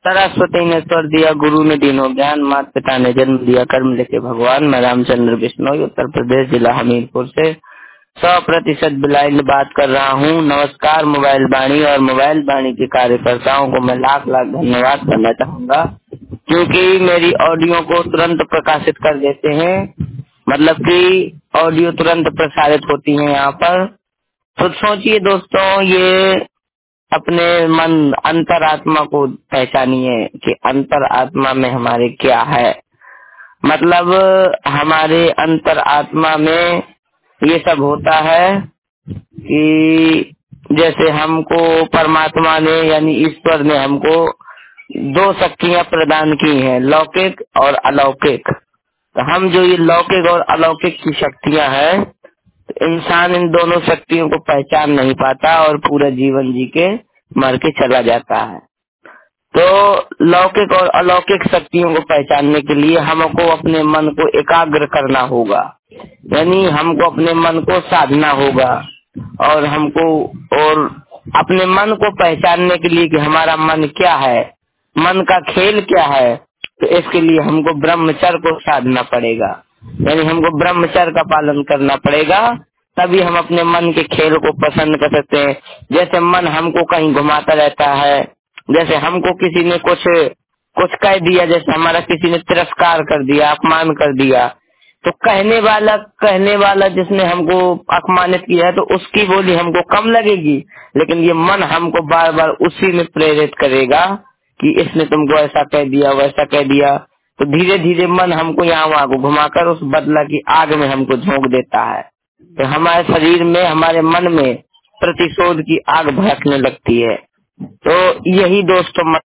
सरस्वती ने स्वर दिया, गुरु ने दीनो ज्ञान, माता पिता ने जन्म दिया, कर्म लिखे भगवान। मैं रामचंद्र बिश्नोई उत्तर प्रदेश जिला हमीरपुर से 100% ब्लाइंड बात कर रहा हूँ। नमस्कार मोबाइल वाणी और मोबाइल वाणी के कार्यकर्ताओं को मैं लाख लाख धन्यवाद करना चाहूँगा, क्योंकि मेरी ऑडियो को तुरंत प्रकाशित कर देते हैं, मतलब कि ऑडियो तुरंत प्रसारित होती है यहाँ पर। तो सोचिए दोस्तों, ये अपने मन अंतरात्मा को पहचानिए कि अंतरात्मा में हमारे क्या है। मतलब हमारे अंतरात्मा में ये सब होता है कि जैसे हमको परमात्मा ने यानी ईश्वर ने हमको दो शक्तियां प्रदान की हैं, लौकिक और अलौकिक। तो हम जो ये लौकिक और अलौकिक की शक्तियां हैं, तो इंसान इन दोनों शक्तियों को पहचान नहीं पाता और पूरा जीवन जी के मर के चला जाता है। तो लौकिक और अलौकिक शक्तियों को पहचानने के लिए हमको अपने मन को एकाग्र करना होगा, यानी हमको अपने मन को साधना होगा और हमको और अपने मन को पहचानने के लिए कि हमारा मन क्या है, मन का खेल क्या है, तो इसके लिए हमको ब्रह्मचर्य को साधना पड़ेगा, यानी हमको ब्रह्मचर्य का पालन करना पड़ेगा। तभी हम अपने मन के खेल को पसंद कर सकते हैं। जैसे मन हमको कहीं घुमाता रहता है, जैसे हमको किसी ने कुछ कुछ कह दिया, जैसे हमारा किसी ने तिरस्कार कर दिया, अपमान कर दिया, तो कहने वाला जिसने हमको अपमानित किया है तो उसकी बोली हमको कम लगेगी, लेकिन ये मन हमको बार बार उसी में प्रेरित करेगा कि इसने तुमको ऐसा कह दिया, वैसा कह दिया। तो धीरे धीरे मन हमको यहाँ वहाँ को घुमाकर उस बदला की आग में हमको झोंक देता है। तो हमारे शरीर में, हमारे मन में प्रतिशोध की आग भड़कने लगती है। तो यही दोस्तों